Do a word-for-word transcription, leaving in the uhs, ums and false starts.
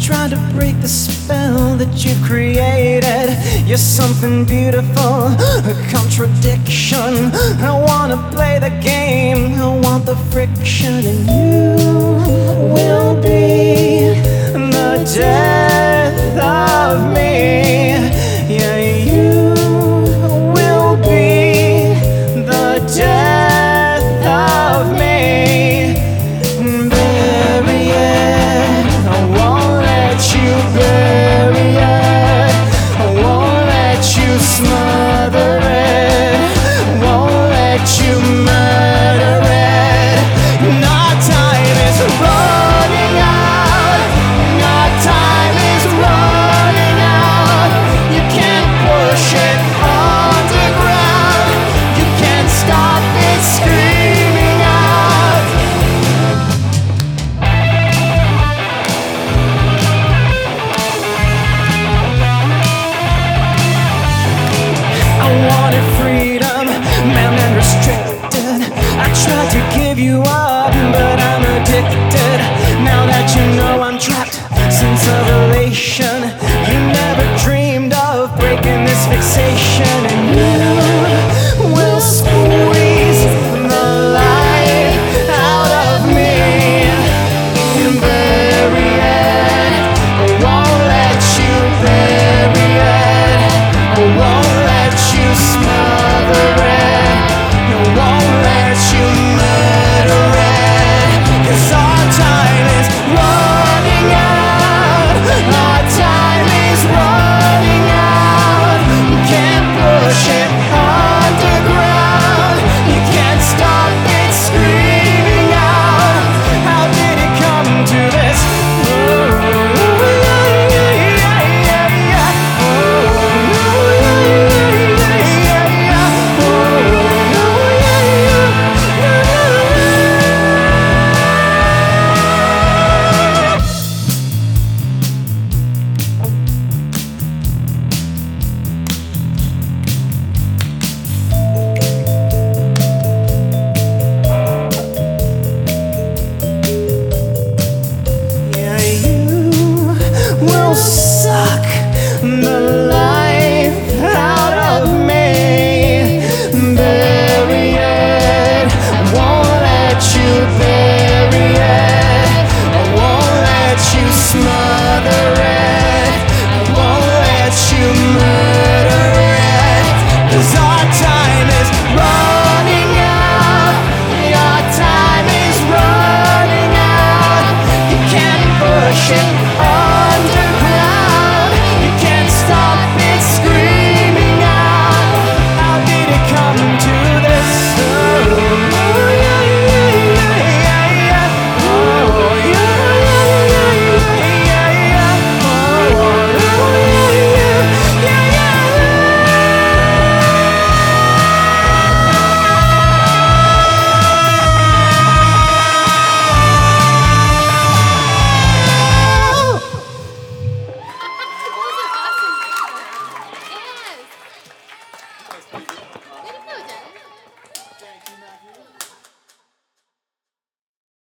trying to break the spell that you've created. You're something beautiful, a contradiction. I wanna play the game, I want the friction, and you will be the death of me. Yeah, you will be the death of me. Bury it, I won't let you bury it. I won't let you smother it. Won't let you murder it. Our time is running out. Our time is running out. You can't push it underground. You can't stop it screaming out. I wanted freedom, man and restricted. I tried to give you up, but I'm addicted. Now that you know I'm trapped since revelation, you never dreamed of breaking this fixation, and you will squeeze the life out of me. Bury it, I won't let you bury it. I won't let you smother it. I won't let you murder it. 'Cause our time is running out. Our time is running out. You can't push it underground. You can't stop it screaming out. How did it come to this? Oh, yeah, yeah, yeah, yeah, yeah. Oh, yeah, yeah, yeah, yeah. Oh, yeah, yeah, yeah, you will suck the life out of me. Bury it, I won't let you bury it. I won't let you smother it. I won't let you murder it. 'Cause our time is running out. Your time is running out. You can't push it